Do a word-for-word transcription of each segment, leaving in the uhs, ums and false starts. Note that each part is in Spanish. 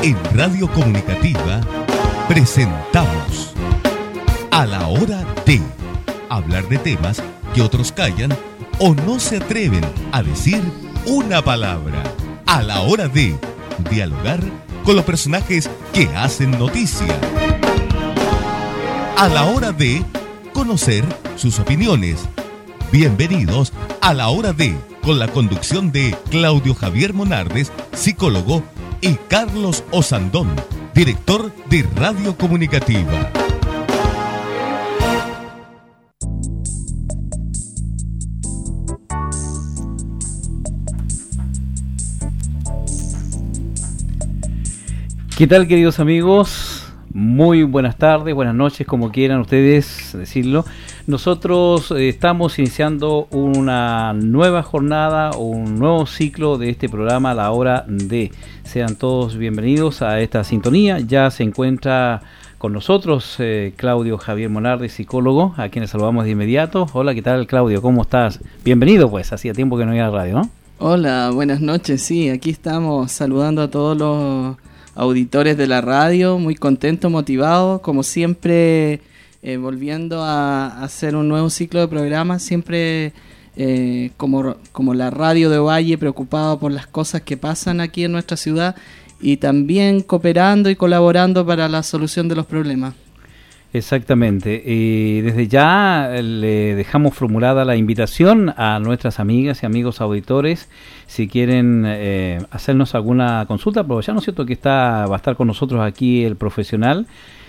En Radio Comunicativa presentamos A la Hora de hablar de temas que otros callan o no se atreven a decir una palabra. A la Hora de dialogar con los personajes que hacen noticia. A la Hora de conocer sus opiniones. Bienvenidos a La Hora de, con la conducción de Claudio Javier Monardes, psicólogo, y Carlos Osandón, director de Radio Comunicativa. ¿Qué tal, queridos amigos? Muy buenas tardes, buenas noches, como quieran ustedes decirlo. Nosotros eh, estamos iniciando una nueva jornada, un nuevo ciclo de este programa, La Hora de. Sean todos bienvenidos a esta sintonía. Ya se encuentra con nosotros eh, Claudio Javier Monardes, psicólogo, a quien saludamos de inmediato. Hola, ¿qué tal, Claudio? ¿Cómo estás? Bienvenido, pues, hacía tiempo que no iba a la radio, ¿no? Hola, buenas noches. Sí, aquí estamos saludando a todos los auditores de la radio, muy contento, motivado, como siempre, eh, volviendo a, a hacer un nuevo ciclo de programas, siempre eh, como, como la radio de Ovalle, preocupado por las cosas que pasan aquí en nuestra ciudad y también cooperando y colaborando para la solución de los problemas. Exactamente, y desde ya le dejamos formulada la invitación a nuestras amigas y amigos auditores, si quieren eh, hacernos alguna consulta, porque ya no es cierto que está va a estar con nosotros aquí el profesional,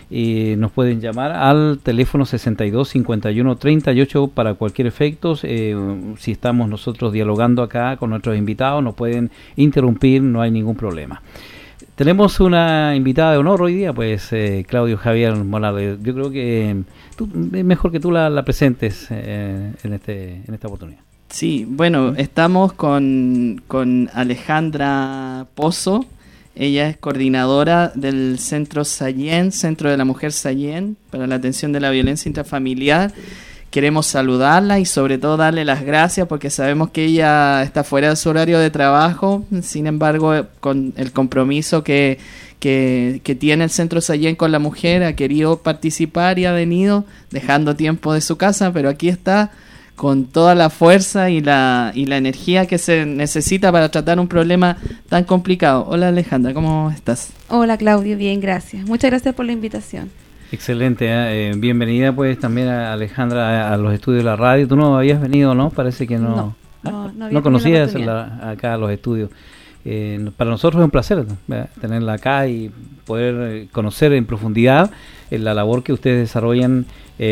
y nos pueden llamar al teléfono sesenta y dos cincuenta y uno treinta y ocho para cualquier efecto. Eh, si estamos nosotros dialogando acá con nuestros invitados, nos pueden interrumpir, no hay ningún problema. Tenemos una invitada de honor hoy día, pues eh, Claudio Javier Monardes. Yo creo que tú, es mejor que tú la, la presentes eh, en este en esta oportunidad. Sí, bueno, estamos con, con Alejandra Pozo. Ella es coordinadora del Centro Sayén, Centro de la Mujer Sayén, para la atención de la violencia intrafamiliar. Queremos saludarla y sobre todo darle las gracias porque sabemos que ella está fuera de su horario de trabajo. Sin embargo, con el compromiso que, que, que tiene el Centro Sayén con la mujer, ha querido participar y ha venido dejando tiempo de su casa, pero aquí está con toda la fuerza y la, y la energía que se necesita para tratar un problema tan complicado. Hola, Alejandra, ¿cómo estás? Hola, Claudio, bien, gracias. Muchas gracias por la invitación. Excelente, eh, bienvenida pues también a Alejandra a, a los estudios de la radio. Tú no habías venido, ¿no? Parece que no. No, no, no, no conocías la, acá a los estudios. Eh, para nosotros es un placer ¿verdad? tenerla acá y poder conocer en profundidad eh, la labor que ustedes desarrollan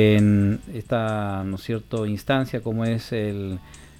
en esta, ¿no es cierto?, instancia como es el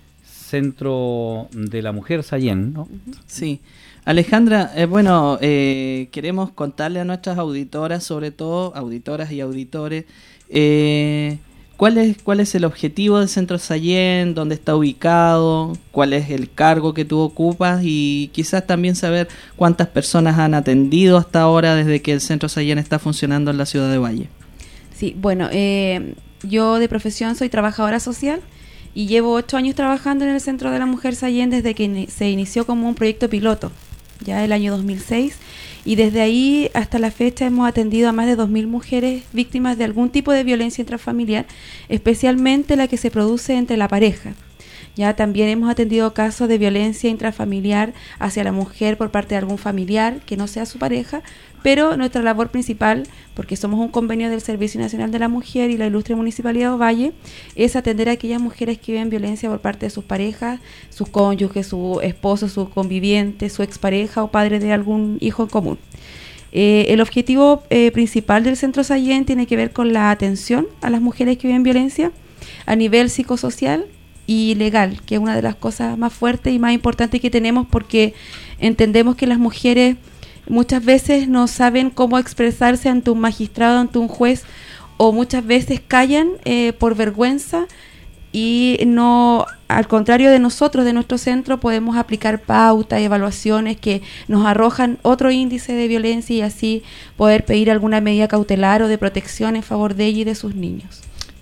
Centro de la Mujer Sayén, ¿no? Sí. Alejandra, eh, bueno, eh, queremos contarle a nuestras auditoras, sobre todo auditoras y auditores, eh, cuál es cuál es el objetivo del Centro Sayén, dónde está ubicado, cuál es el cargo que tú ocupas y quizás también saber cuántas personas han atendido hasta ahora desde que el Centro Sayén está funcionando en la ciudad de Ovalle. Sí, bueno, eh, yo de profesión soy trabajadora social y llevo ocho años trabajando en el Centro de la Mujer Sayén desde que in- se inició como un proyecto piloto. Ya el año dos mil seis, y desde ahí hasta la fecha hemos atendido a más de dos mil mujeres víctimas de algún tipo de violencia intrafamiliar, especialmente la que se produce entre la pareja. Ya también hemos atendido casos de violencia intrafamiliar hacia la mujer por parte de algún familiar que no sea su pareja, pero nuestra labor principal, porque somos un convenio del Servicio Nacional de la Mujer y la Ilustre Municipalidad de Ovalle, es atender a aquellas mujeres que viven violencia por parte de sus parejas, sus cónyuges, su esposo, su conviviente, su expareja o padre de algún hijo en común. Eh, el objetivo eh, principal del Centro Sayén tiene que ver con la atención a las mujeres que viven violencia a nivel psicosocial y legal, que es una de las cosas más fuertes y más importantes que tenemos, porque entendemos que las mujeres muchas veces no saben cómo expresarse ante un magistrado, ante un juez, o muchas veces callan eh, por vergüenza, y no, al contrario de nosotros, de nuestro centro, podemos aplicar pautas y evaluaciones que nos arrojan otro índice de violencia y así poder pedir alguna medida cautelar o de protección en favor de ella y de sus niños.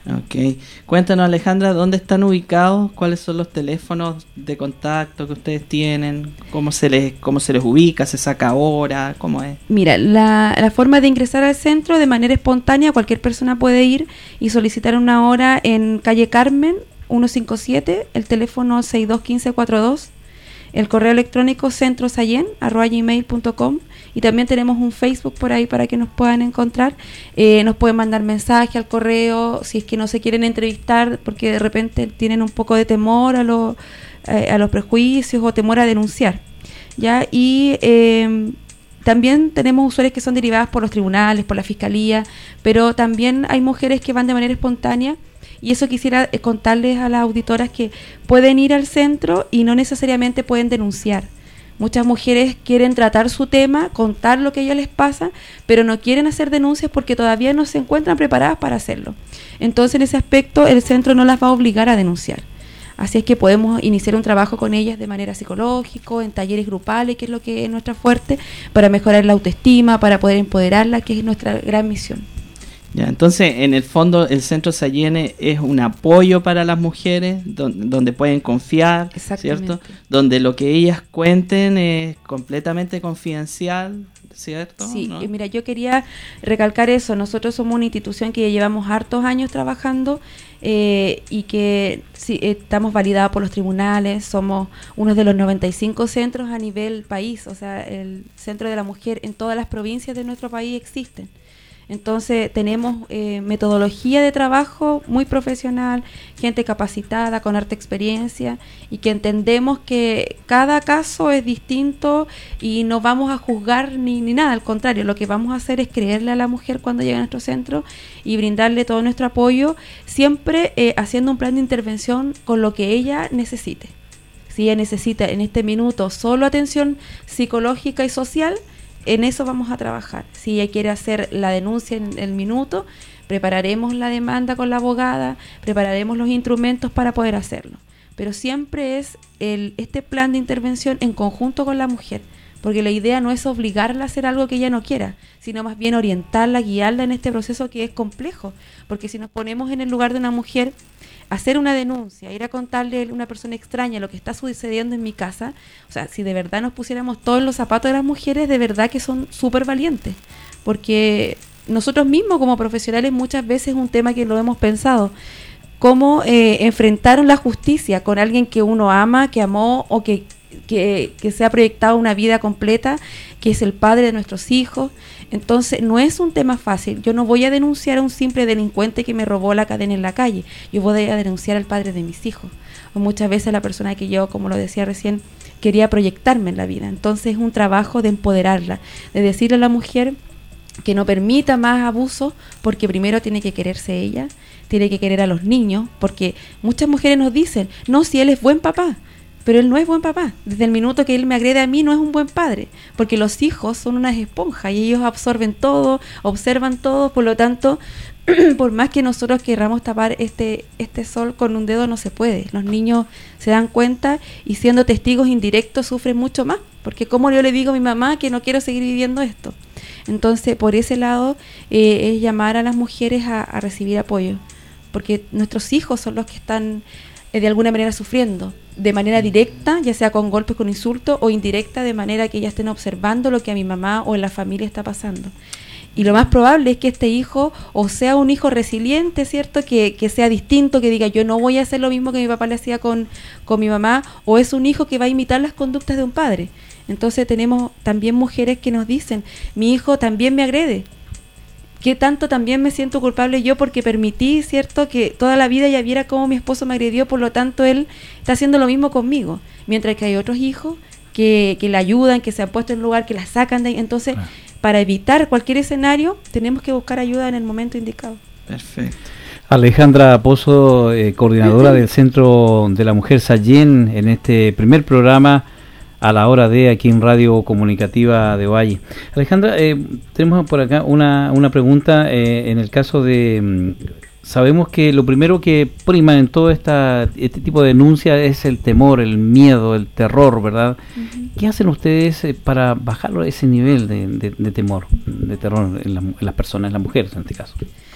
Ok. Cuéntanos, Alejandra, ¿dónde están ubicados? ¿Cuáles son los teléfonos de contacto que ustedes tienen? ¿Cómo se les, cómo se les ubica? ¿Se saca hora? ¿Cómo es? Mira, la, la forma de ingresar al centro de manera espontánea, cualquier persona puede ir y solicitar una hora en calle Carmen, ciento cincuenta y siete, el teléfono seis dos uno cinco cuatro dos, el correo electrónico centrosayen arroba gmail punto com, y también tenemos un Facebook por ahí para que nos puedan encontrar. Eh, nos pueden mandar mensaje al correo si es que no se quieren entrevistar porque de repente tienen un poco de temor a, lo, eh, a los prejuicios o temor a denunciar, ¿ya? Y eh, también tenemos usuarios que son derivadas por los tribunales, por la fiscalía, pero también hay mujeres que van de manera espontánea. Y eso quisiera eh, contarles a las auditoras que pueden ir al centro y no necesariamente pueden denunciar. Muchas mujeres quieren tratar su tema, contar lo que a ellas les pasa, pero no quieren hacer denuncias porque todavía no se encuentran preparadas para hacerlo. Entonces, en ese aspecto, el centro no las va a obligar a denunciar. Así es que podemos iniciar un trabajo con ellas de manera psicológica, en talleres grupales, que es lo que es nuestra fuerte, para mejorar la autoestima, para poder empoderarla, que es nuestra gran misión. Ya, entonces, en el fondo, el Centro Sayene es un apoyo para las mujeres, donde, donde pueden confiar, ¿cierto? Donde lo que ellas cuenten es completamente confidencial, ¿cierto? Sí, ¿no? Y mira, yo quería recalcar eso. Nosotros somos una institución que ya llevamos hartos años trabajando eh, y que sí, estamos validados por los tribunales. Somos uno de los noventa y cinco centros a nivel país, o sea, el Centro de la Mujer en todas las provincias de nuestro país existen. Entonces tenemos eh, metodología de trabajo muy profesional, gente capacitada, con harta experiencia, y que entendemos que cada caso es distinto y no vamos a juzgar ni, ni nada, al contrario, lo que vamos a hacer es creerle a la mujer cuando llega a nuestro centro y brindarle todo nuestro apoyo, siempre eh, haciendo un plan de intervención con lo que ella necesite. Si ella necesita en este minuto solo atención psicológica y social, en eso vamos a trabajar. Si ella quiere hacer la denuncia en el minuto, prepararemos la demanda con la abogada, prepararemos los instrumentos para poder hacerlo. Pero siempre es el, este plan de intervención en conjunto con la mujer, porque la idea no es obligarla a hacer algo que ella no quiera, sino más bien orientarla, guiarla en este proceso que es complejo, porque si nos ponemos en el lugar de una mujer, hacer una denuncia, ir a contarle a una persona extraña lo que está sucediendo en mi casa, o sea, si de verdad nos pusiéramos todos en los zapatos de las mujeres, de verdad que son súper valientes, porque nosotros mismos como profesionales muchas veces es un tema que lo hemos pensado, cómo eh, enfrentaron la justicia con alguien que uno ama, que amó o que, que, que se ha proyectado una vida completa, que es el padre de nuestros hijos. Entonces no es un tema fácil. Yo no voy a denunciar a un simple delincuente que me robó la cadena en la calle, yo voy a denunciar al padre de mis hijos, o muchas veces la persona que yo, como lo decía recién, quería proyectarme en la vida. Entonces es un trabajo de empoderarla, de decirle a la mujer que no permita más abusos, porque primero tiene que quererse ella, tiene que querer a los niños, porque muchas mujeres nos dicen, no, si él es buen papá, pero él no es buen papá. Desde el minuto que él me agrede a mí no es un buen padre, porque los hijos son unas esponjas y ellos absorben todo, observan todo, por lo tanto, por más que nosotros querramos tapar este este sol con un dedo, no se puede. Los niños se dan cuenta y siendo testigos indirectos sufren mucho más, porque como yo le digo a mi mamá que no quiero seguir viviendo esto. Entonces, por ese lado, eh, es llamar a las mujeres a, a recibir apoyo, porque nuestros hijos son los que están eh, de alguna manera sufriendo, de manera directa, ya sea con golpes, con insultos, o indirecta, de manera que ellas estén observando lo que a mi mamá o en la familia está pasando. Y lo más probable es que este hijo o sea un hijo resiliente, ¿cierto? Que, que sea distinto, que diga yo no voy a hacer lo mismo que mi papá le hacía con, con mi mamá, o es un hijo que va a imitar las conductas de un padre. Entonces tenemos también mujeres que nos dicen, mi hijo también me agrede. ¿Qué tanto también me siento culpable yo porque permití, cierto, que toda la vida ella viera cómo mi esposo me agredió, por lo tanto él está haciendo lo mismo conmigo? Mientras que hay otros hijos que, que la ayudan, que se han puesto en lugar, que la sacan de ahí. Entonces, claro, para evitar cualquier escenario, tenemos que buscar ayuda en el momento indicado. Perfecto. Alejandra Pozo, eh, coordinadora del Centro de la Mujer Sayén, en este primer programa a la hora de aquí en Radio Comunicativa de Ovalle. Alejandra, eh, tenemos por acá una, una pregunta eh, en el caso de... Sabemos que lo primero que prima en todo esta, este tipo de denuncia es el temor, el miedo, el terror, ¿verdad? Uh-huh. ¿Qué hacen ustedes eh, para bajarlo a ese nivel de, de, de temor, de terror en, la, en las personas, en las mujeres en este caso?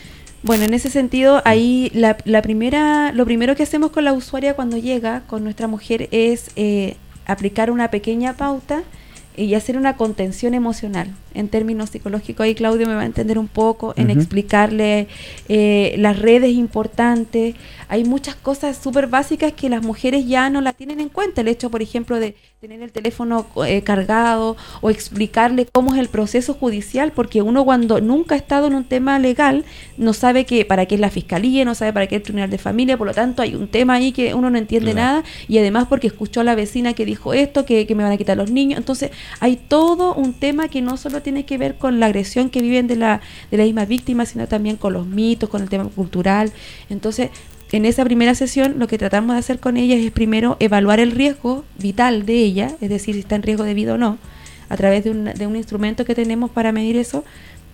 Bueno, en ese sentido, ahí la, la primera, lo primero que hacemos con la usuaria cuando llega, con nuestra mujer, es eh, aplicar una pequeña pauta y hacer una contención emocional. En términos psicológicos, ahí Claudio me va a entender un poco, en uh-huh. explicarle eh, las redes importantes. Hay muchas cosas súper básicas que las mujeres ya no la tienen en cuenta. El hecho, por ejemplo, de tener el teléfono eh, cargado, o explicarle cómo es el proceso judicial, porque uno cuando nunca ha estado en un tema legal, no sabe que para qué es la fiscalía, no sabe para qué es el tribunal de familia, por lo tanto hay un tema ahí que uno no entiende claro. nada, y además porque escuchó a la vecina que dijo esto, que, que me van a quitar los niños. Entonces hay todo un tema que no solo tiene que ver con la agresión que viven de la, de la misma víctima, sino también con los mitos, con el tema cultural. Entonces, en esa primera sesión, lo que tratamos de hacer con ella es primero evaluar el riesgo vital de ella, es decir, si está en riesgo de vida o no, a través de un, de un instrumento que tenemos para medir eso,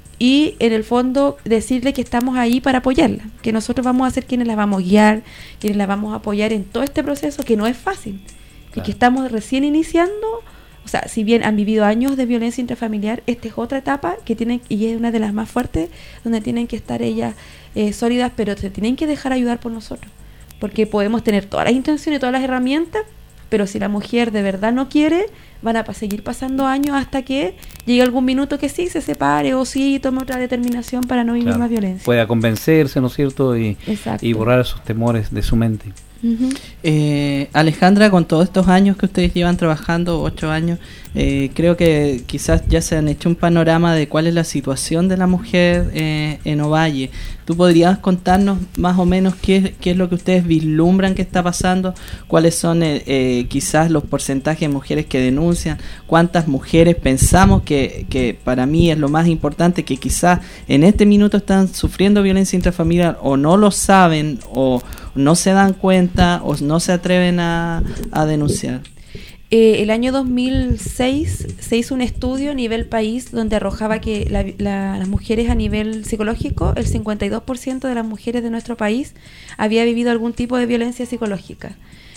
y en el fondo decirle que estamos ahí para apoyarla, que nosotros vamos a ser quienes la vamos a guiar, quienes la vamos a apoyar en todo este proceso, que no es fácil, claro. y que estamos recién iniciando. O sea, si bien han vivido años de violencia intrafamiliar, esta es otra etapa que tienen, y es una de las más fuertes, donde tienen que estar ellas eh, sólidas, pero se tienen que dejar ayudar por nosotros. Porque podemos tener todas las intenciones, todas las herramientas, pero si la mujer de verdad no quiere, van a seguir pasando años hasta que llegue algún minuto que sí se separe, o sí tome otra determinación para no vivir claro. más violencia. Pueda convencerse, ¿no es cierto? Y, y borrar esos temores de su mente. Uh-huh. eh, Alejandra, con todos estos años que ustedes llevan trabajando, ocho años, eh, creo que quizás ya se han hecho un panorama de cuál es la situación de la mujer eh, en Ovalle. ¿Tú podrías contarnos más o menos qué, qué es lo que ustedes vislumbran que está pasando? ¿Cuáles son eh, eh, quizás los porcentajes de mujeres que denuncian? ¿Cuántas mujeres pensamos que, que para mí es lo más importante, que quizás en este minuto están sufriendo violencia intrafamiliar, o no lo saben, o no se dan cuenta, o no se atreven a, a denunciar? Eh, el año dos mil seis se hizo un estudio a nivel país donde arrojaba que la, la, las mujeres a nivel psicológico, el cincuenta y dos por ciento de las mujeres de nuestro país había vivido algún tipo de violencia psicológica.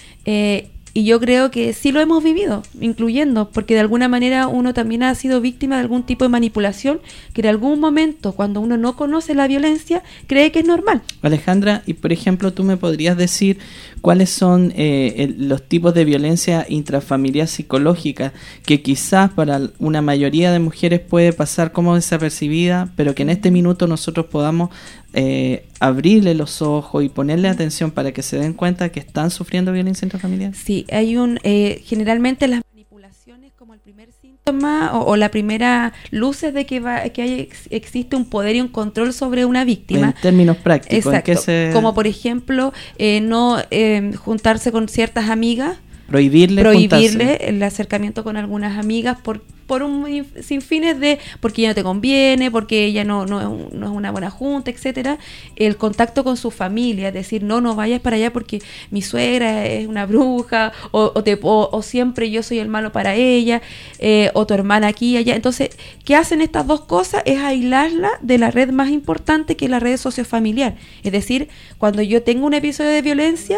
Eh, Y yo creo que sí lo hemos vivido, incluyendo, porque de alguna manera uno también ha sido víctima de algún tipo de manipulación que en algún momento, cuando uno no conoce la violencia, cree que es normal. Alejandra, y por ejemplo, ¿tú me podrías decir cuáles son eh, el, los tipos de violencia intrafamiliar psicológica que quizás para una mayoría de mujeres puede pasar como desapercibida, pero que en este minuto nosotros podamos Eh, abrirle los ojos y ponerle atención para que se den cuenta que están sufriendo violencia intrafamiliar? Sí, hay un eh, generalmente las manipulaciones como el primer síntoma o, o la primera luces de que va, que hay, ex, existe un poder y un control sobre una víctima. En términos prácticos. Exacto, ¿en qué se... como por ejemplo eh, no eh, juntarse con ciertas amigas. Prohibirle, prohibirle juntarse. El acercamiento con algunas amigas por por un sin fines de porque ya no te conviene, porque ella no no es, un, no es una buena junta, etcétera. El contacto con su familia, es decir, no no vayas para allá porque mi suegra es una bruja, o o, te, o, o siempre yo soy el malo para ella, eh, o tu hermana aquí y allá. Entonces, ¿qué hacen estas dos cosas? Es aislarla de la red más importante, que es la red sociofamiliar. Es decir, cuando yo tengo un episodio de violencia.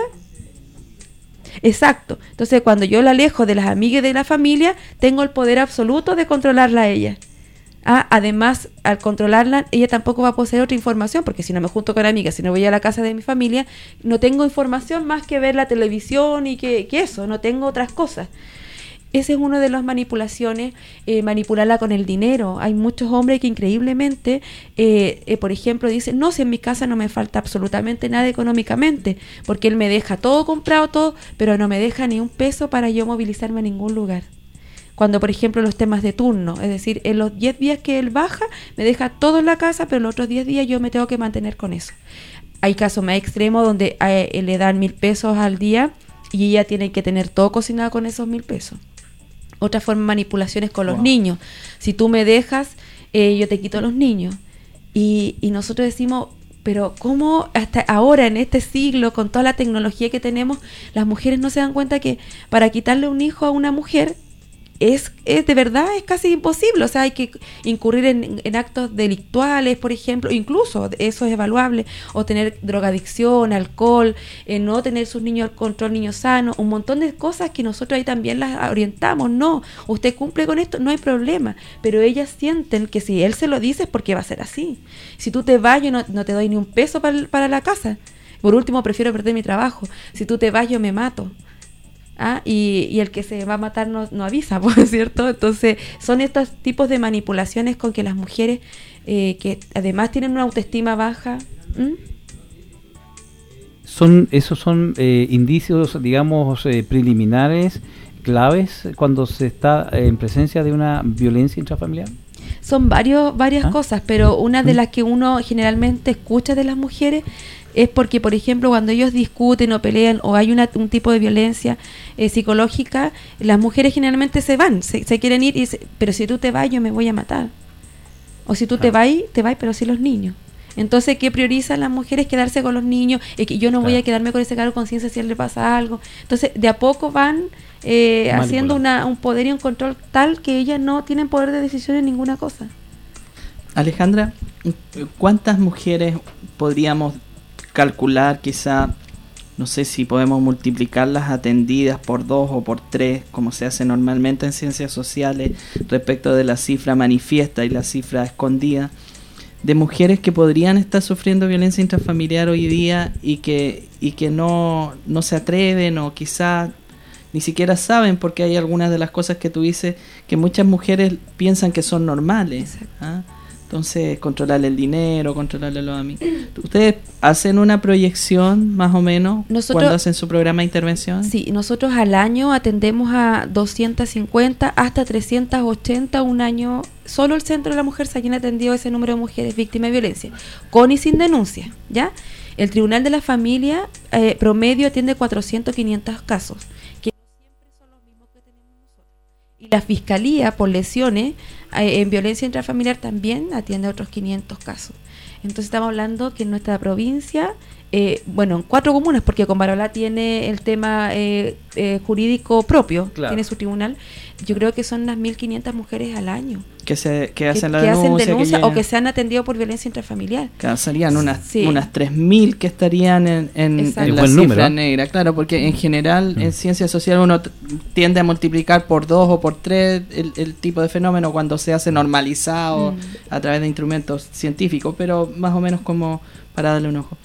Exacto. Entonces, cuando yo la alejo de las amigas de la familia, tengo el poder absoluto de controlarla a ella. Ah, además, al controlarla, ella tampoco va a poseer otra información, porque si no me junto con amigas, si no voy a la casa de mi familia, no tengo información más que ver la televisión y que, que eso, no tengo otras cosas. Ese es uno de las manipulaciones, eh, manipularla con el dinero. Hay muchos hombres que increíblemente, eh, eh, por ejemplo, dicen, no, si en mi casa no me falta absolutamente nada económicamente, porque él me deja todo comprado, todo, pero no me deja ni un peso para yo movilizarme a ningún lugar. Cuando, por ejemplo, los temas de turno, es decir, en los diez días que él baja, me deja todo en la casa, pero los otros diez días yo me tengo que mantener con eso. Hay casos más extremos donde eh, le dan mil pesos al día y ella tiene que tener todo cocinado con esos mil pesos. Otra forma de manipulaciones con los wow. niños. Si tú me dejas, eh, yo te quito a los niños. Y, y nosotros decimos, pero ¿cómo hasta ahora, en este siglo, con toda la tecnología que tenemos, las mujeres no se dan cuenta que para quitarle un hijo a una mujer, es, es de verdad es casi imposible, o sea, hay que incurrir en, en actos delictuales, por ejemplo, incluso eso es evaluable, o tener drogadicción, alcohol, eh, no tener sus niños al control, niños sanos, un montón de cosas que nosotros ahí también las orientamos. No, usted cumple con esto, no hay problema, pero ellas sienten que si él se lo dice es porque va a ser así. Si tú te vas, yo no, no te doy ni un peso para, para la casa, por último prefiero perder mi trabajo, si tú te vas yo me mato. Ah, y, y el que se va a matar no, no avisa, ¿por cierto? Entonces son estos tipos de manipulaciones con que las mujeres eh, que además tienen una autoestima baja. ¿Mm? Son esos son eh, indicios, digamos, eh, preliminares, claves cuando se está en presencia de una violencia intrafamiliar. Son varios varias ¿Ah? cosas, pero una de ¿Mm? las que uno generalmente escucha de las mujeres es porque, por ejemplo, cuando ellos discuten o pelean o hay una, un tipo de violencia eh, psicológica, las mujeres generalmente se van, se, se quieren ir, y se, pero si tú te vas yo me voy a matar. O si tú ah. te vas, te vas, pero si los niños. Entonces, ¿qué priorizan las mujeres? Quedarse con los niños, eh, que yo no claro. voy a quedarme con ese cargo de conciencia si a él le pasa algo. Entonces, de a poco van eh, haciendo una, un poder y un control tal que ellas no tienen poder de decisión en ninguna cosa. Alejandra, ¿cuántas mujeres podríamos calcular, quizá, no sé si podemos multiplicarlas atendidas por dos o por tres, como se hace normalmente en ciencias sociales, respecto de la cifra manifiesta y la cifra escondida, de mujeres que podrían estar sufriendo violencia intrafamiliar hoy día y que, y que no, no se atreven o quizá ni siquiera saben, porque hay algunas de las cosas que tú dices que muchas mujeres piensan que son normales? ¿Ah? Entonces, controlar el dinero, controlarle los amigos. ¿Ustedes hacen una proyección, más o menos, nosotros, cuando hacen su programa de intervención? Sí, nosotros al año atendemos a doscientas cincuenta hasta trescientas ochenta un año. Solo el Centro de la Mujer Sayén ha atendido ese número de mujeres víctimas de violencia, con y sin denuncia, ¿ya? El Tribunal de la Familia eh, promedio atiende cuatrocientos, quinientos casos, que no siempre son los mismos que tenemos nosotros. Y la Fiscalía, por lesiones eh, en violencia intrafamiliar, también atiende a otros quinientos casos. Entonces estamos hablando que en nuestra provincia, eh, bueno, en cuatro comunas, porque Combarolá tiene el tema eh, eh, jurídico propio, claro. tiene su tribunal, yo creo que son unas mil quinientas mujeres al año. Que, se, que hacen que, la que denuncia. Hacen denuncia que o que se han atendido por violencia intrafamiliar. Claro, serían unas, sí. unas tres mil que estarían en, en, en la cifra número. negra. Claro, porque en general mm. en ciencia social uno t- tiende a multiplicar por dos o por tres el, el tipo de fenómeno cuando se hace normalizado mm. a través de instrumentos científicos, pero más o menos como para darle un ojo.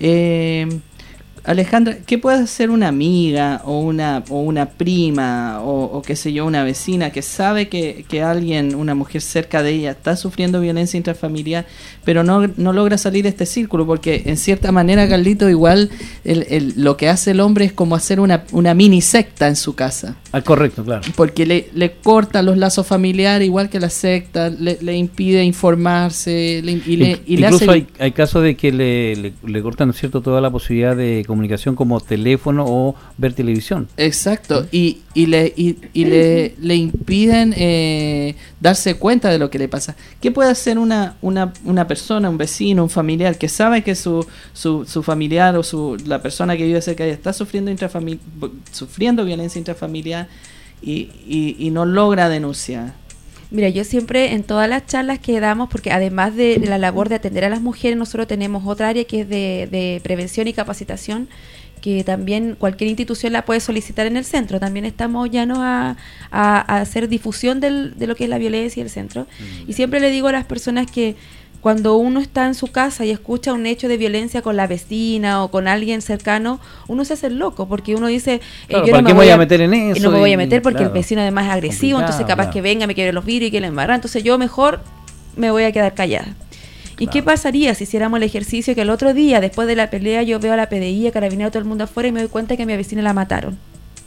Eh... Alejandra, ¿qué puede hacer una amiga o una o una prima o, o qué sé yo, una vecina que sabe que, que alguien, una mujer cerca de ella está sufriendo violencia intrafamiliar, pero no, no logra salir de este círculo? Porque en cierta manera, Carlito, igual el, el, lo que hace el hombre es como hacer una, una mini secta en su casa. Ah, correcto, claro. Porque le, le corta los lazos familiares igual que la secta, le, le impide informarse le, y, le, y incluso le hace... hay, hay casos de que le, le, le cortan, ¿no es cierto?, toda la posibilidad de comunicación como teléfono o ver televisión. Exacto, y, y le y, y le, le impiden eh, darse cuenta de lo que le pasa. ¿Qué puede hacer una una una persona, un vecino, un familiar que sabe que su su, su familiar o su la persona que vive cerca de ella está sufriendo intrafamili- sufriendo violencia intrafamiliar y, y, y no logra denunciar? Mira, yo siempre en todas las charlas que damos, porque además de, de la labor de atender a las mujeres, nosotros tenemos otra área que es de, de prevención y capacitación, que también cualquier institución la puede solicitar en el centro. También estamos llanos a, a, a hacer difusión del, de lo que es la violencia en el centro. Mm. Y siempre le digo a las personas que cuando uno está en su casa y escucha un hecho de violencia con la vecina o con alguien cercano, uno se hace el loco, porque uno dice, claro, eh, yo ¿para no qué me voy a meter en eso? No me voy a meter porque claro, el vecino además es agresivo, entonces capaz claro. que venga, me quiebre los vidrios y que le embarra, entonces yo mejor me voy a quedar callada. ¿Y claro. qué pasaría si hiciéramos el ejercicio que el otro día, después de la pelea, yo veo a la P D I, a Carabineros, todo el mundo afuera y me doy cuenta que a mi vecina la mataron?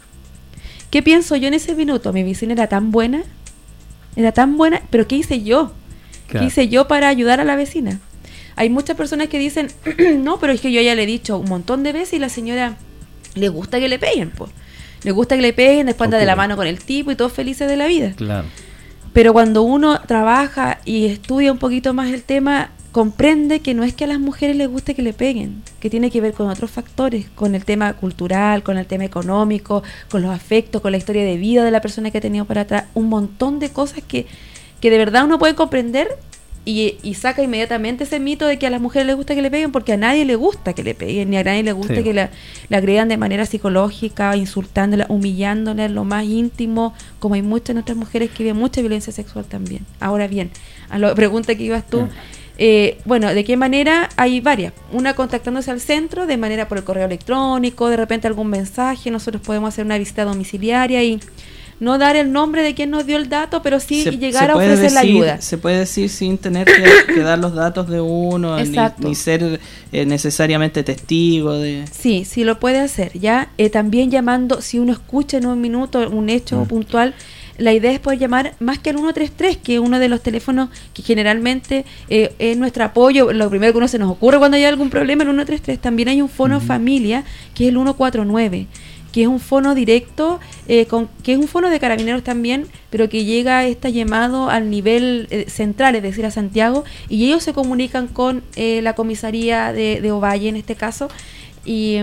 ¿Qué pienso yo en ese minuto? Mi vecina era tan buena, era tan buena, pero ¿qué hice yo? Claro. ¿Qué hice yo para ayudar a la vecina? Hay muchas personas que dicen, no, pero es que yo ya le he dicho un montón de veces y la señora le gusta que le peguen, pues. Le gusta que le peguen, después anda de la mano con el tipo y todos felices de la vida. Claro. Pero cuando uno trabaja y estudia un poquito más el tema, comprende que no es que a las mujeres les guste que le peguen, que tiene que ver con otros factores, con el tema cultural, con el tema económico, con los afectos, con la historia de vida de la persona que ha tenido para atrás, un montón de cosas que, que de verdad uno puede comprender y, y saca inmediatamente ese mito de que a las mujeres les gusta que le peguen, porque a nadie le gusta que le peguen, ni a nadie le gusta sí. que la, la agredan de manera psicológica, insultándola, humillándola en lo más íntimo, como hay muchas de nuestras mujeres que viven mucha violencia sexual también. Ahora bien, a la pregunta que ibas tú, eh, bueno, ¿de qué manera? Hay varias. Una, contactándose al centro, de manera por el correo electrónico, de repente algún mensaje, nosotros podemos hacer una visita domiciliaria y no dar el nombre de quien nos dio el dato, pero sí se, llegar se a ofrecer decir, la ayuda. Se puede decir sin tener que, que dar los datos de uno, ni, ni ser eh, necesariamente testigo de... Sí, sí lo puede hacer, ¿ya? Eh, también llamando, si uno escucha en un minuto un hecho mm. puntual, la idea es poder llamar más que al uno tres tres, que es uno de los teléfonos que generalmente eh, es nuestro apoyo, lo primero que uno se nos ocurre cuando hay algún problema, el uno tres tres. También hay un fono mm. familia, que es el uno cuatro nueve, que es un fono directo, eh, con, que es un fono de carabineros también, pero que llega este llamado al nivel eh, central, es decir, a Santiago, y ellos se comunican con eh, la comisaría de, de Ovalle en este caso, y,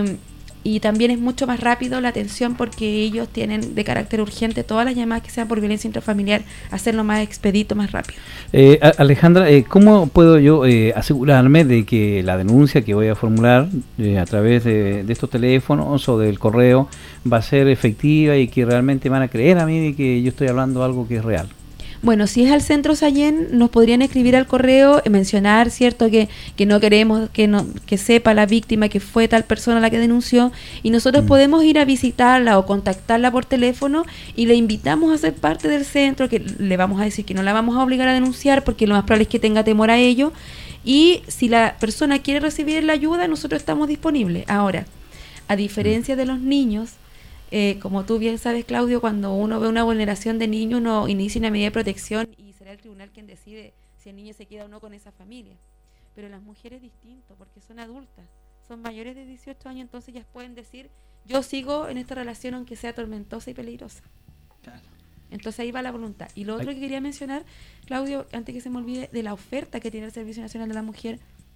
y también es mucho más rápido la atención porque ellos tienen de carácter urgente todas las llamadas que sean por violencia intrafamiliar, hacerlo más expedito, más rápido. Eh, Alejandra, eh, ¿cómo puedo yo eh, asegurarme de que la denuncia que voy a formular eh, a través de, de estos teléfonos o del correo va a ser efectiva y que realmente van a creer a mí de que yo estoy hablando algo que es real? Bueno, si es al Centro Sallén, nos podrían escribir al correo, eh, mencionar, ¿cierto?, que, que no queremos que no que sepa la víctima que fue tal persona la que denunció, y nosotros mm. podemos ir a visitarla o contactarla por teléfono y le invitamos a ser parte del centro, que le vamos a decir que no la vamos a obligar a denunciar porque lo más probable es que tenga temor a ello, y si la persona quiere recibir la ayuda, nosotros estamos disponibles. Ahora, a diferencia mm. de los niños, Eh, como tú bien sabes, Claudio, cuando uno ve una vulneración de niño, uno inicia una medida de protección y será el tribunal quien decide si el niño se queda o no con esa familia. Pero las mujeres es distinto, porque son adultas, son mayores de dieciocho años, entonces ellas pueden decir, yo sigo en esta relación aunque sea tormentosa y peligrosa. Claro. Entonces ahí va la voluntad. Y lo otro Ay. que quería mencionar, Claudio, antes que se me olvide, de la oferta que tiene el Servicio Nacional de la Mujer.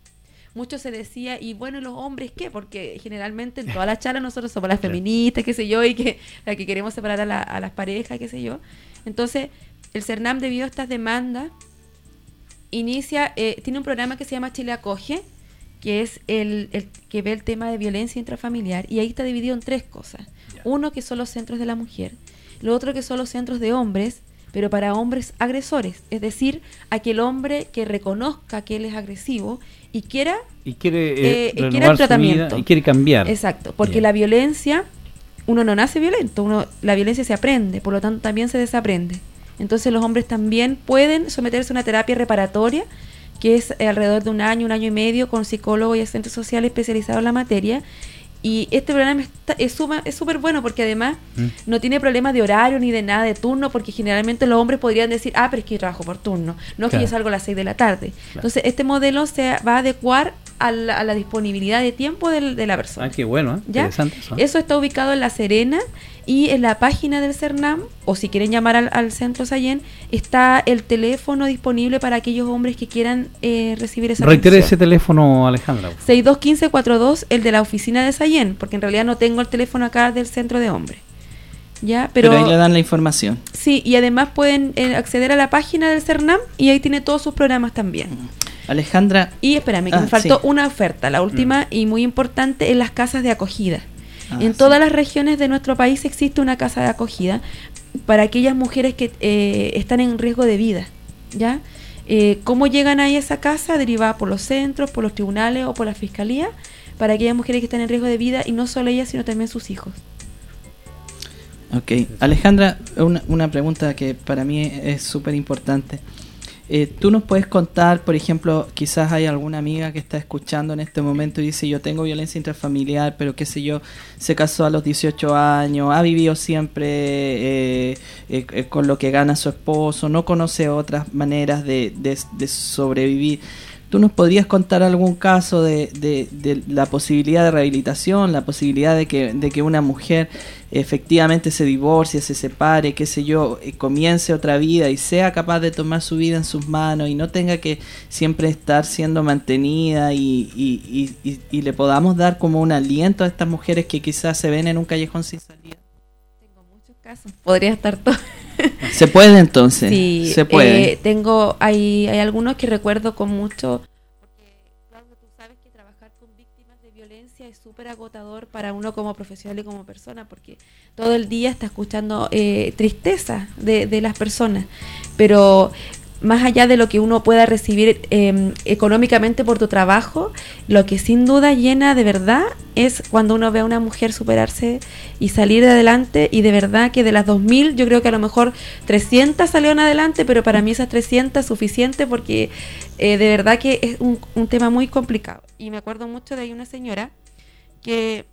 Mucho se decía, y bueno, ¿y los hombres qué? Porque generalmente en todas las charlas nosotros somos las feministas, qué sé yo, y que la que queremos separar a, la, a las parejas, qué sé yo. Entonces, el CERNAM, debido a estas demandas, inicia, eh, tiene un programa que se llama Chile Acoge, que es el, el que ve el tema de violencia intrafamiliar, y ahí está dividido en tres cosas. Yeah. Uno, que son los centros de la mujer. Lo otro, que son los centros de hombres, pero para hombres agresores, es decir, aquel hombre que reconozca que él es agresivo y quiera y quiere, eh, eh, quiera el tratamiento y quiere cambiar. Exacto, porque Bien. La violencia, uno no nace violento, uno la violencia se aprende, por lo tanto también se desaprende. Entonces los hombres también pueden someterse a una terapia reparatoria, que es eh, alrededor de un año, un año y medio, con psicólogos y asistentes sociales especializados en la materia. Y este programa está, es súper es súper bueno porque además mm. no tiene problemas de horario ni de nada de turno, porque generalmente los hombres podrían decir, ah, pero es que yo trabajo por turno, no es claro. que yo salgo a las seis de la tarde. Claro. Entonces este modelo se va a adecuar a la, a la disponibilidad de tiempo de, de la persona. Ah, qué bueno, ¿eh? ¿Ya? Interesante eso. Eso está ubicado en La Serena, y en la página del CERNAM, o si quieren llamar al, al Centro Sallén, está el teléfono disponible para aquellos hombres que quieran eh, recibir esa Reitere ese teléfono, Alejandra. seis dos uno cinco cuatro dos, el de la oficina de Sallén, porque en realidad no tengo el teléfono acá del Centro de Hombres. ¿Ya? Pero, Pero ahí le dan la información. Sí, y además pueden eh, acceder a la página del CERNAM y ahí tiene todos sus programas también. Alejandra. Y espérame, que ah, me faltó sí. una oferta, la última mm. y muy importante, en las casas de acogida. Ah, en sí. todas las regiones de nuestro país existe una casa de acogida para aquellas mujeres que eh, están en riesgo de vida, ¿ya? Eh, ¿Cómo llegan a esa casa? Derivada por los centros, por los tribunales o por la fiscalía, para aquellas mujeres que están en riesgo de vida, y no solo ellas, sino también sus hijos. Ok, Alejandra, una, una pregunta que para mí es súper importante. Eh, ¿Tú nos puedes contar, por ejemplo, quizás hay alguna amiga que está escuchando en este momento y dice, yo tengo violencia intrafamiliar, pero qué sé yo, se casó a los dieciocho años, ha vivido siempre eh, eh, eh, con lo que gana su esposo, no conoce otras maneras de, de, de sobrevivir? ¿tú nos podrías contar algún caso de, de, de la posibilidad de rehabilitación, la posibilidad de que, de que una mujer efectivamente se divorcie, se separe, qué sé yo, eh, comience otra vida y sea capaz de tomar su vida en sus manos y no tenga que siempre estar siendo mantenida y, y, y, y, y le podamos dar como un aliento a estas mujeres que quizás se ven en un callejón sin salida? Tengo muchos casos, podría estar todo. ¿Se puede entonces? Sí, se puede. Eh, tengo, hay, hay algunos que recuerdo con mucho, porque Claudio, tú sabes que trabajar con víctimas de violencia es súper agotador para uno como profesional y como persona, porque todo el día está escuchando eh, tristeza de, de las personas, pero más allá de lo que uno pueda recibir eh, económicamente por tu trabajo, lo que sin duda llena de verdad es cuando uno ve a una mujer superarse y salir de adelante, y de verdad que de las dos mil yo creo que a lo mejor trescientas salieron adelante, pero para mí esas trescientas es suficiente porque eh, de verdad que es un, un tema muy complicado. Y me acuerdo mucho de ahí una señora que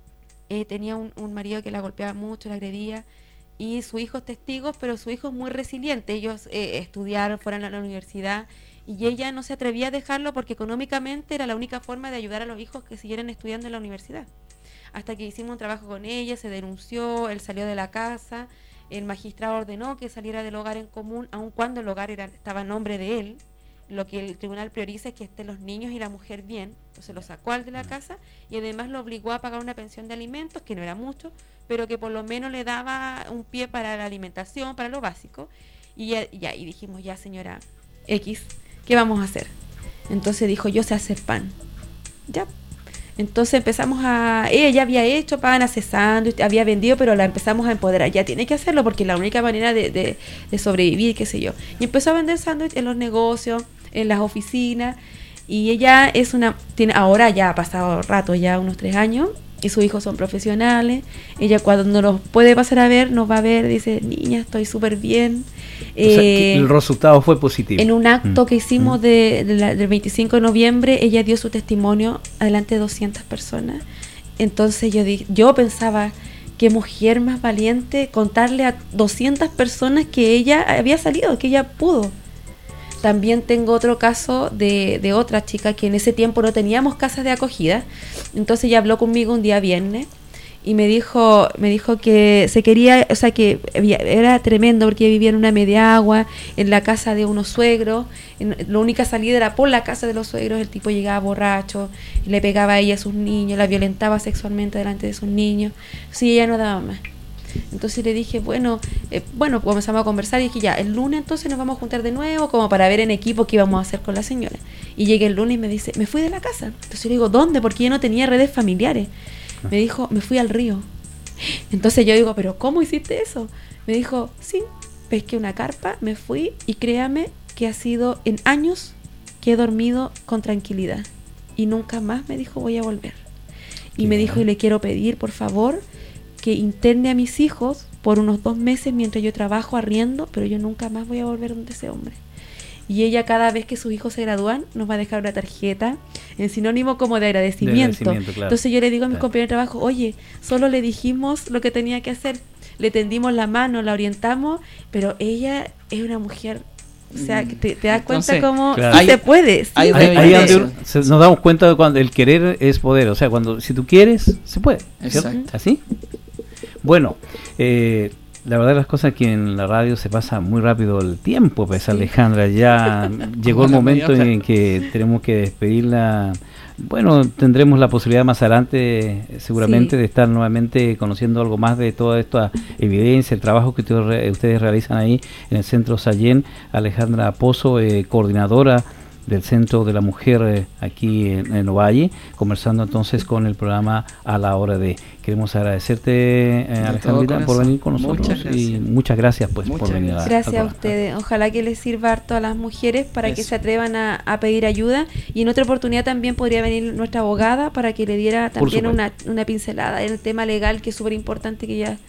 eh, tenía un, un marido que la golpeaba mucho, la agredía, y su hijo es testigo, pero su hijo es muy resiliente. Ellos eh, estudiaron, fueron a la universidad, y ella no se atrevía a dejarlo porque económicamente era la única forma de ayudar a los hijos que siguieran estudiando en la universidad. Hasta que hicimos un trabajo con ella, se denunció, él salió de la casa, el magistrado ordenó que saliera del hogar en común, aun cuando el hogar era, estaba a nombre de él. Lo que el tribunal prioriza es que estén los niños y la mujer bien, entonces lo sacó al de la casa y además lo obligó a pagar una pensión de alimentos, que no era mucho, pero que por lo menos le daba un pie para la alimentación, para lo básico. Y ya, ya y dijimos, ya señora X, ¿qué vamos a hacer? Entonces dijo, yo sé hacer pan. Ya. Entonces empezamos a... Ella ya había hecho pan hace sándwich, había vendido, pero la empezamos a empoderar. Ya tiene que hacerlo porque es la única manera de, de, de sobrevivir, qué sé yo. Y empezó a vender sándwich en los negocios, en las oficinas. Y ella es una... tiene ahora ya ha pasado rato, ya unos tres años, y sus hijos son profesionales. Ella cuando nos puede pasar a ver, nos va a ver, dice, niña, estoy súper bien. O sea, que el resultado fue positivo. En un acto mm. que hicimos mm. de, de la, del veinticinco de noviembre, ella dio su testimonio adelante de doscientas personas. Entonces yo di, yo pensaba, qué mujer más valiente contarle a doscientas personas que ella había salido, que ella pudo. También tengo otro caso de, de otra chica que en ese tiempo no teníamos casas de acogida. Entonces ella habló conmigo un día viernes y me dijo me dijo que se quería, o sea, que había, era tremendo porque vivía en una media agua, en la casa de unos suegros. En, la única salida era por la casa de los suegros. El tipo llegaba borracho, le pegaba a ella a sus niños, la violentaba sexualmente delante de sus niños. Sí, ella no daba más. Entonces le dije, bueno, eh, bueno, comenzamos a conversar y dije, ya, el lunes entonces nos vamos a juntar de nuevo como para ver en equipo qué íbamos a hacer con la señora. Y llegué el lunes y me dice, me fui de la casa. Entonces le digo, ¿dónde? Porque ella no tenía redes familiares. Me dijo, me fui al río. Entonces yo digo, ¿pero cómo hiciste eso? Me dijo, sí, pesqué una carpa, me fui y créame que ha sido en años que he dormido con tranquilidad. Y nunca más me dijo, voy a volver. Y me dijo, y le quiero pedir, por favor, que interne a mis hijos por unos dos meses mientras yo trabajo arriendo, pero yo nunca más voy a volver donde ese hombre. Y ella cada vez que sus hijos se gradúan nos va a dejar una tarjeta en sinónimo como de agradecimiento, de agradecimiento, claro. Entonces yo le digo a mis claro. compañeros de trabajo, oye, solo le dijimos lo que tenía que hacer, le tendimos la mano, la orientamos, pero ella es una mujer, o sea, que te, te das cuenta Entonces, cómo claro. sí se puede. Sí ahí, se ahí, puede. Ahí donde se, nos damos cuenta de cuando el querer es poder, o sea, cuando si tú quieres, se puede. Exacto. ¿Así? Bueno, eh, la verdad las cosas que en la radio se pasa muy rápido el tiempo, pues sí. Alejandra, ya llegó el momento en que tenemos que despedirla. Bueno, tendremos la posibilidad más adelante seguramente sí. de estar nuevamente conociendo algo más de toda esta evidencia, el trabajo que ustedes, ustedes realizan ahí en el Centro Sallén. Alejandra Pozo, eh, coordinadora del Centro de la Mujer eh, aquí en, en Ovalle, conversando entonces con el programa A la Hora de. Queremos agradecerte, eh, Alejandra, por venir con nosotros muchas y muchas gracias pues muchas por venir. A, gracias a, a ustedes. Ojalá que les sirva harto a las mujeres para Eso. que se atrevan a, a pedir ayuda, y en otra oportunidad también podría venir nuestra abogada para que le diera también una, una pincelada en el tema legal, que es súper importante que ella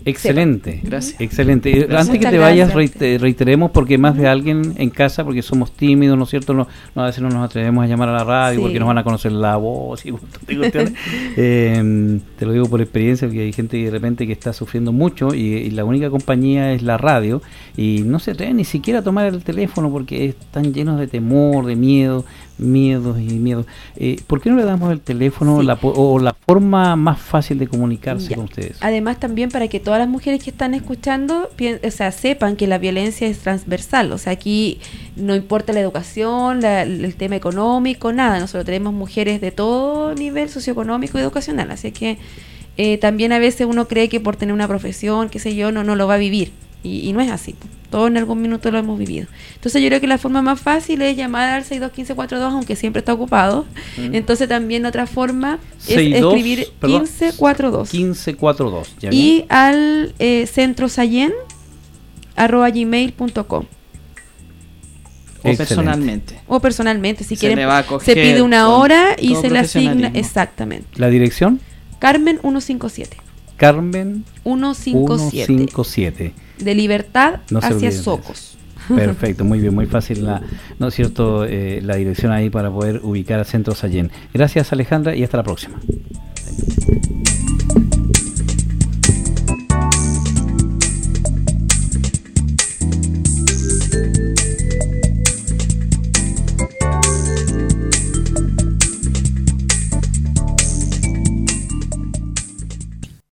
Excelente, Gracias. excelente. Gracias. Antes que Muchas te vayas, gracias. reite- reiteremos, porque más de alguien en casa, porque somos tímidos, ¿no es cierto? No, no, a veces no nos atrevemos a llamar a la radio Sí. porque nos van a conocer la voz y un montón de cuestiones. Eh, te lo digo por experiencia, porque hay gente de repente que está sufriendo mucho y, y la única compañía es la radio y no se atreven ni siquiera a tomar el teléfono porque están llenos de temor, de miedo, miedos y miedos. Eh, ¿Por qué no le damos el teléfono Sí. la, po- o la forma más fácil de comunicarse Ya. con ustedes? Además, también para que todas las mujeres que están escuchando, pien- o sea, sepan que la violencia es transversal. O sea, aquí no importa la educación, la- el tema económico, nada. Nosotros tenemos mujeres de todo nivel socioeconómico y educacional. Así que eh, también a veces uno cree que por tener una profesión, qué sé yo, no, no lo va a vivir. Y, y no es así. Todos en algún minuto lo hemos vivido. Entonces yo creo que la forma más fácil es llamar al seis dos uno cinco cuatro dos, aunque siempre está ocupado. Mm. Entonces también otra forma es seis dos, escribir perdón, quince cuarenta y dos. quince cuarenta y dos. ¿ya bien? Y al eh, centro sayen arroba gmail punto com O Excelente. personalmente. o personalmente, si Se quieren, le va a se coger pide una con hora y todo se le asigna profesionalismo. exactamente. ¿La dirección? Carmen ciento cincuenta y siete. Carmen ciento cincuenta y siete. ciento cincuenta y siete. De Libertad No se hacia olviden de Socos. Perfecto, muy bien, muy fácil la, ¿no es cierto? Eh, la dirección ahí para poder ubicar a Centro Sayen. Gracias, Alejandra, y hasta la próxima.